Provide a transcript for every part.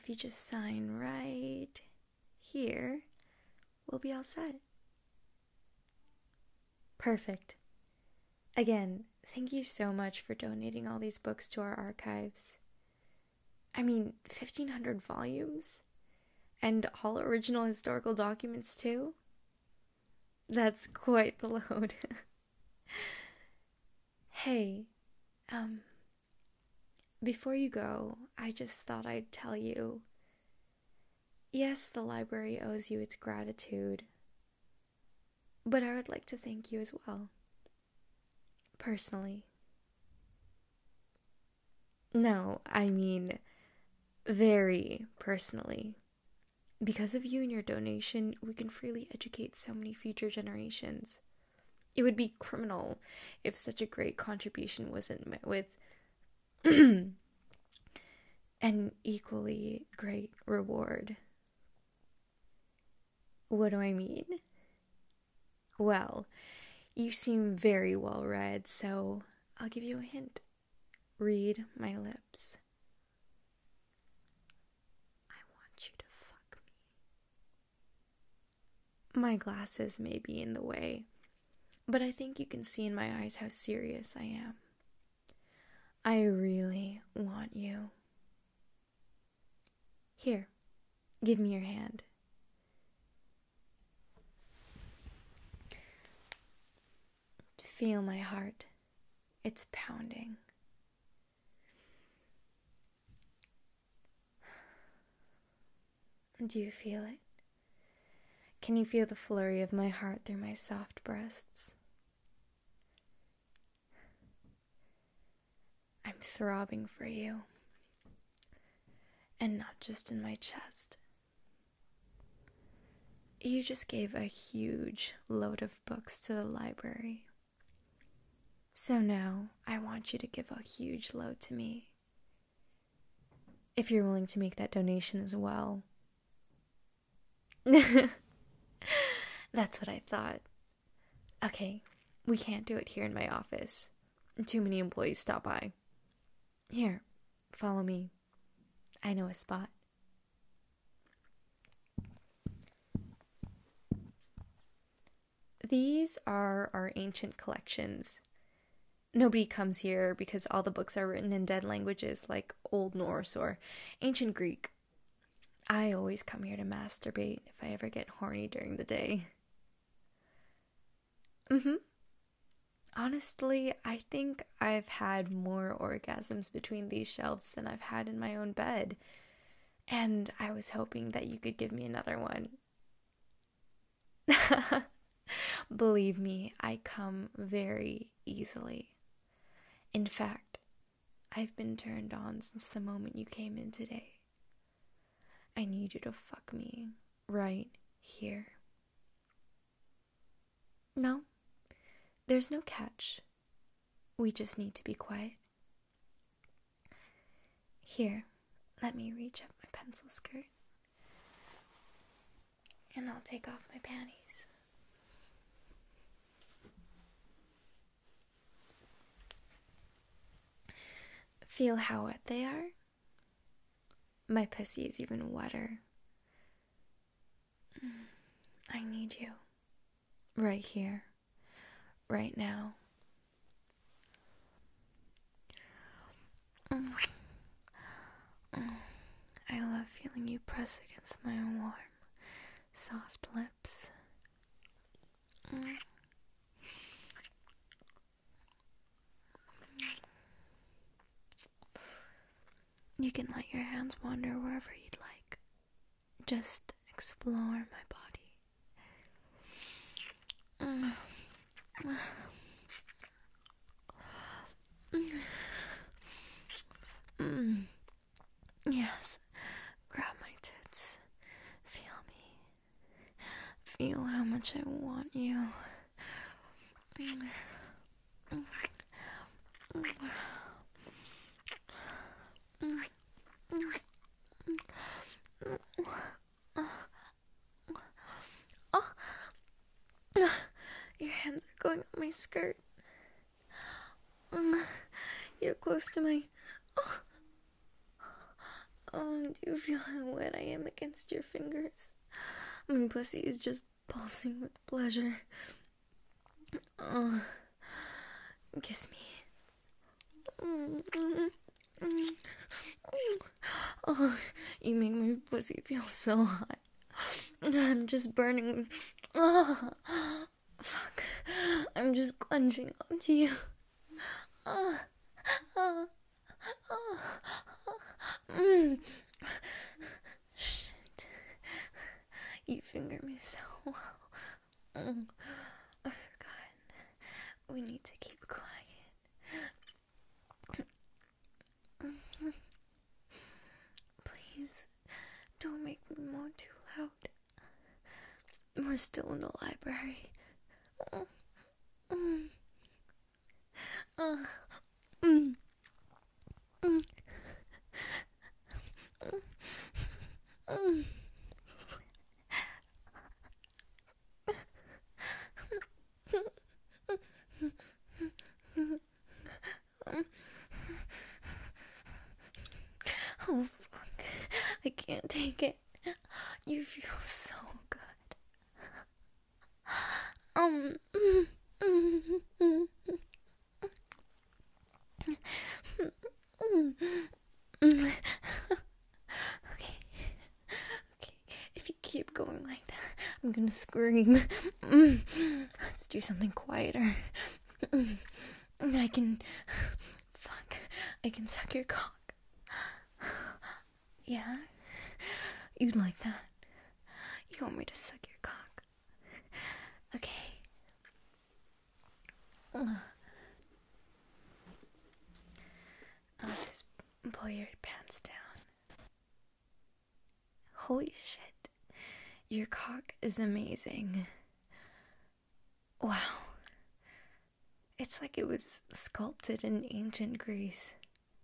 if you just sign right here, we'll be all set. Perfect. Again, thank you so much for donating all these books to our archives. I mean, 1,500 volumes? And all original historical documents, too? That's quite the load. Hey, before you go, I just thought I'd tell you, yes, the library owes you its gratitude, but I would like to thank you as well. Personally. No, I mean, very personally. Because of you and your donation, we can freely educate so many future generations. It would be criminal if such a great contribution wasn't met with an equally great reward. What do I mean? Well, you seem very well read, so I'll give you a hint. Read my lips. I want you to fuck me. My glasses may be in the way, but I think you can see in my eyes how serious I am. I really want you. Here, give me your hand. Feel my heart. It's pounding. Do you feel it? Can you feel the flurry of my heart through my soft breasts? I'm throbbing for you. And not just in my chest. You just gave a huge load of books to the library. So now I want you to give a huge load to me. If you're willing to make that donation as well. That's what I thought. Okay, we can't do it here in my office. Too many employees stop by. Here, follow me. I know a spot. These are our ancient collections. Nobody comes here because all the books are written in dead languages like Old Norse or Ancient Greek. I always come here to masturbate if I ever get horny during the day. Honestly, I think I've had more orgasms between these shelves than I've had in my own bed. And I was hoping that you could give me another one. Believe me, I come very easily. In fact, I've been turned on since the moment you came in today. I need you to fuck me right here. No, there's no catch. We just need to be quiet. Here, let me reach up my pencil skirt. And I'll take off my panties. Feel how wet they are? My pussy is even wetter. I need you. Right here. Right now. I love feeling you press against my warm, soft lips. You can let your hands wander wherever you'd like. Just explore my body. Yes, grab my tits. Feel me. Feel how much I want you. Your hands are going up my skirt. You're close to my... Do you feel how wet I am against your fingers? My pussy is just pulsing with pleasure. Kiss me. Oh, you make my pussy feel so hot. I'm just burning. Oh, fuck. I'm just clenching onto you. Shit. You finger me so well. I forgot. We need to keep quiet. Please, don't make me moan too loud. We're still in the library. Oh, fuck. I can't take it. You feel so good. Okay. If you keep going like that, I'm gonna scream. Let's do something quieter. I can suck your cock. Yeah? You'd like that? You want me to suck your cock? Okay. I'll just pull your pants down. Holy shit. Your cock is amazing. Wow. It's like it was sculpted in ancient Greece.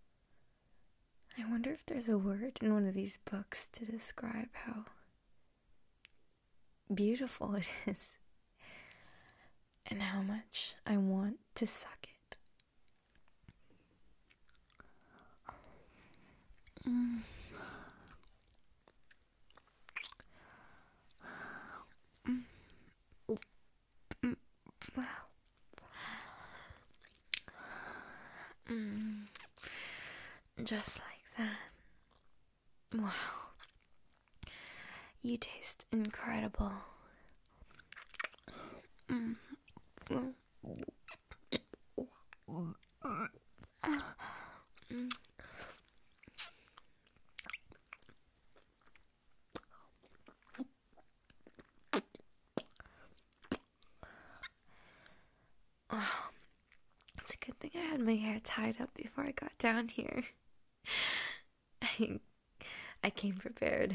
I wonder if there's a word in one of these books to describe how beautiful it is and how much I want to suck it. Wow. Just like that. Wow. You taste incredible. Oh, it's a good thing I had my hair tied up before I got down here. I came prepared.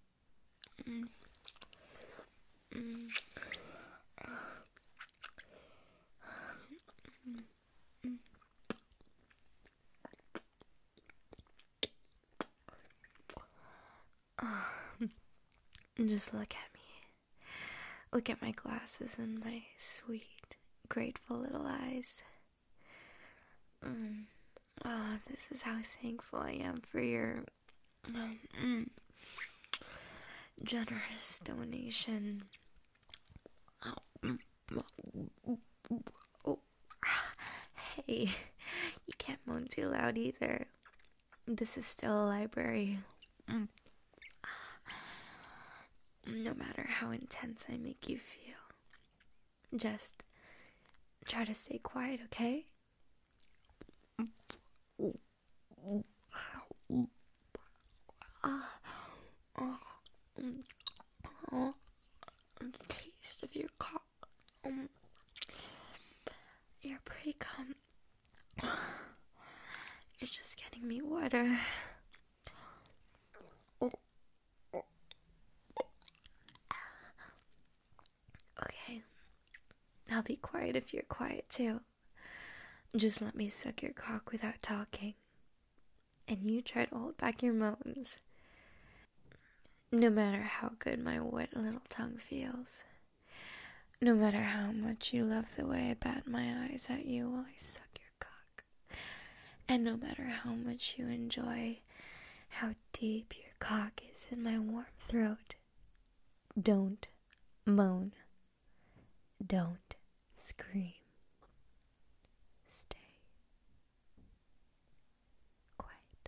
Just look at me. Look at my glasses and my sweet, grateful little eyes. Oh, this is how thankful I am for your generous donation. Oh, hey, you can't moan too loud either. This is still a library. No matter how intense I make you feel, just try to stay quiet, okay? The taste of your cock. Your pre-cum. You're just getting me wetter. Okay, I'll be quiet if you're quiet too. Just let me suck your cock without talking. And you try to hold back your moans. No matter how good my wet little tongue feels. No matter how much you love the way I bat my eyes at you while I suck your cock. And no matter how much you enjoy how deep your cock is in my warm throat. Don't moan. Don't scream. Stay quiet.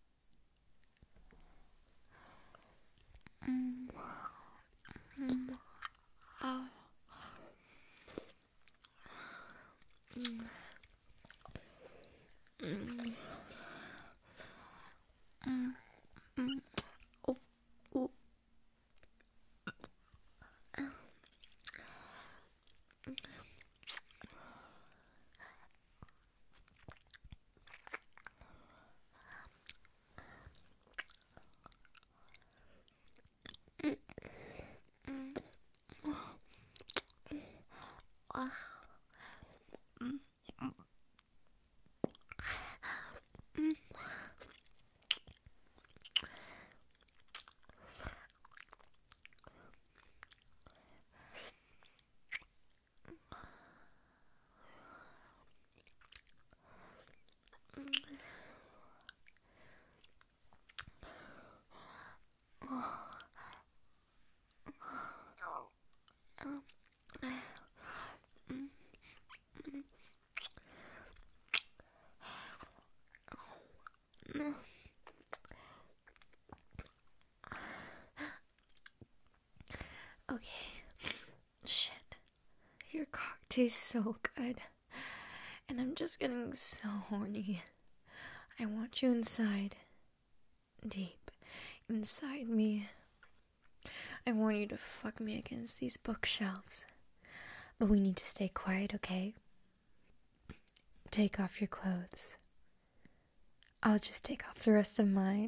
Okay. Shit. Your cock tastes so good. And I'm just getting so horny. I want you inside. Deep inside me. I want you to fuck me against these bookshelves. But we need to stay quiet, okay? Take off your clothes. I'll just take off the rest of mine.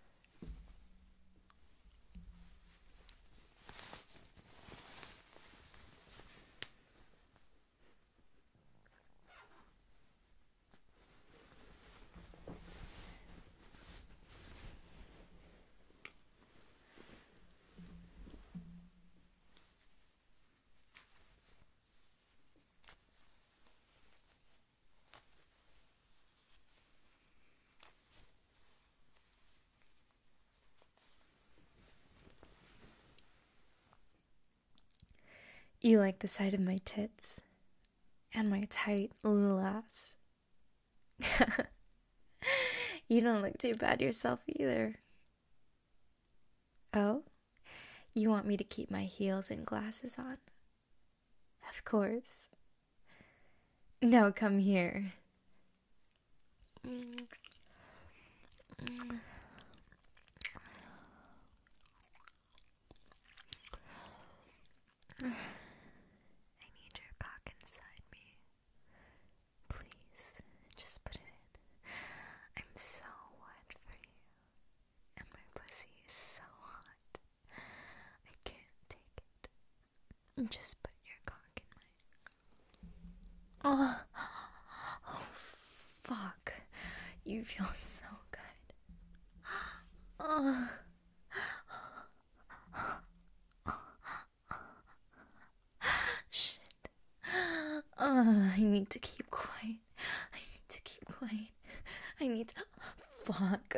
You like the sight of my tits and my tight little ass. You don't look too bad yourself either. Oh? You want me to keep my heels and glasses on? Of course. Now come here. I need your cock inside me. Please, just put it in. I'm so wet for you. And my pussy is so hot. I can't take it. Just put your cock in my... Oh, fuck. You feel so good. Oh. Shit. I need to keep quiet. I need to... Fuck.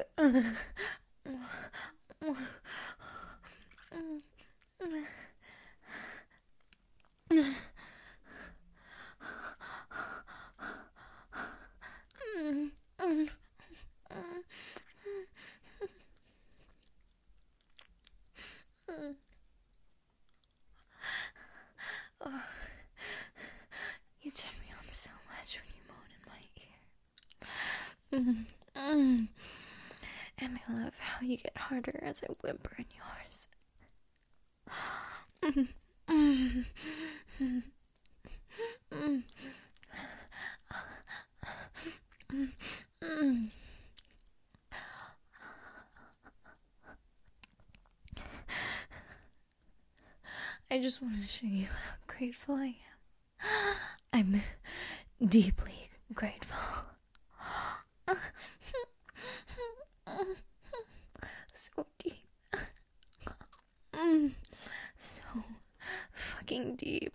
You turn me on so much when you moan in my ear. And I love how you get harder as I whimper in yours. I just want to show you how grateful I am. I'm deeply grateful. So deep. So fucking deep.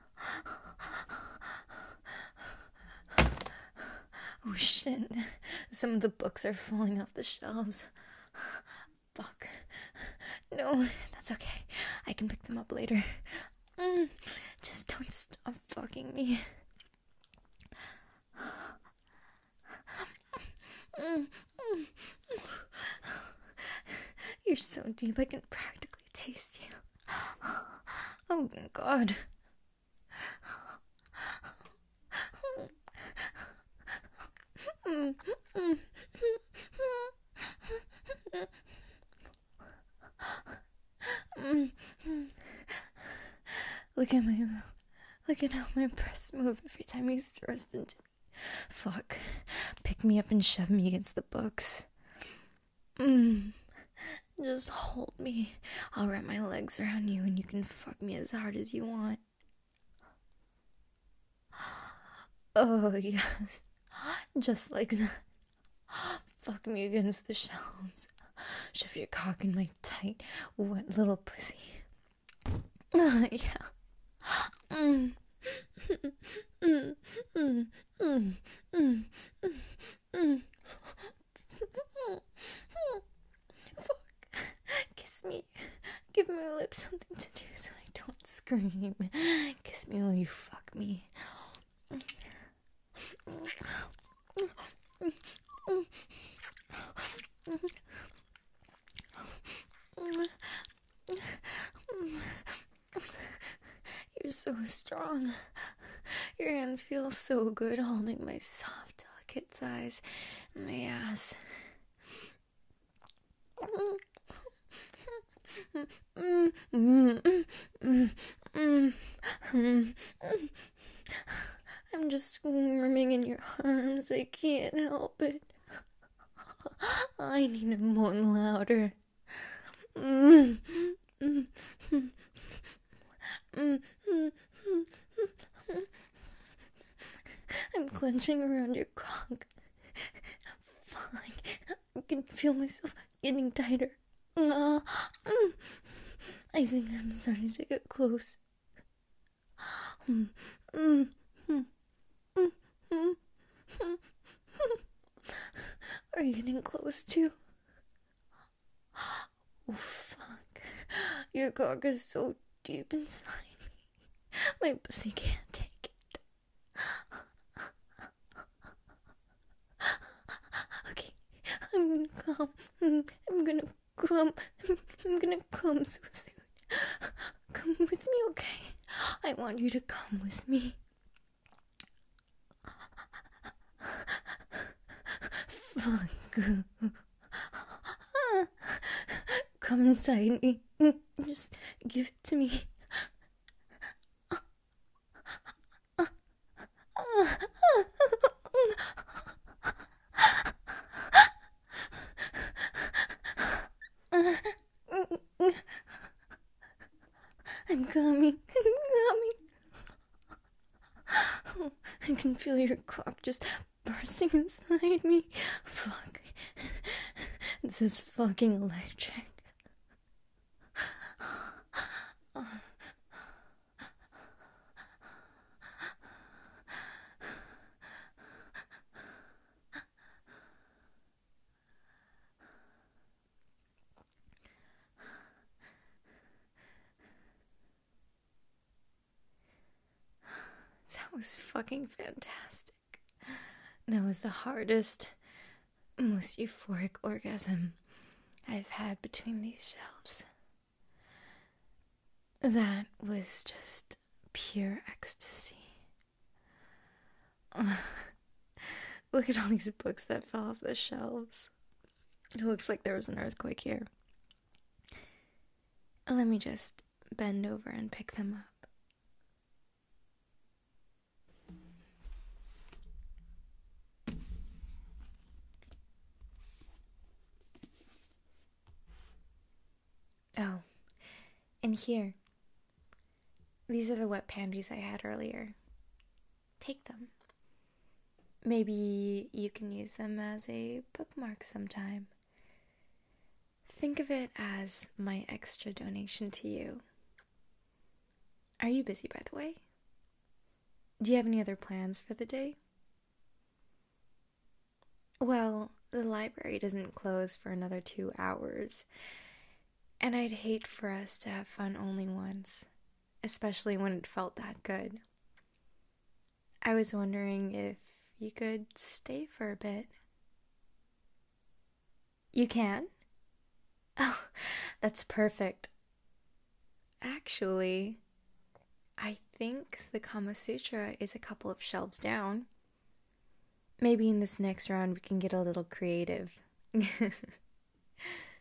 Oh shit. Some of the books are falling off the shelves. Fuck. No, that's okay. I can pick them up later. Just don't stop fucking me. You're so deep, I can practically taste you. Oh, God. Look at how my breasts move every time he thrusts into me. Fuck. Pick me up and shove me against the books. Just hold me. I'll wrap my legs around you and you can fuck me as hard as you want. Oh, yes. Just like that. Fuck me against the shelves. Shove your cock in my tight, wet little pussy. Yeah. Fuck. Kiss me. Give my lips something to do so I don't scream. Kiss me while you fuck me. You're so strong. Your hands feel so good holding my soft, delicate thighs and my ass. I'm just squirming in your arms. I can't help it. I need to moan louder. I'm clenching around your cock. Fine. I can feel myself getting tighter. I think I'm starting to get close. Are you getting close too? Oh, fuck. Your cock is so deep inside me. My pussy can't take it. Okay, I'm gonna come. I'm gonna come so soon. Come with me, okay? I want you to come with me. Fuck. Come inside me. Just give it to me. I'm coming. I can feel your cock just bursting inside me. Fuck. This is fucking electric. That was fucking fantastic. That was the hardest, most euphoric orgasm I've had between these shelves. That was just pure ecstasy. Look at all these books that fell off the shelves. It looks like there was an earthquake here. Let me just bend over and pick them up. Oh, and here. These are the wet panties I had earlier. Take them. Maybe you can use them as a bookmark sometime. Think of it as my extra donation to you. Are you busy, by the way? Do you have any other plans for the day? Well, the library doesn't close for another 2 hours, and I'd hate for us to have fun only once, especially when it felt that good. I was wondering if you could stay for a bit. You can? Oh, that's perfect. Actually, I think the Kama Sutra is a couple of shelves down. Maybe in this next round we can get a little creative.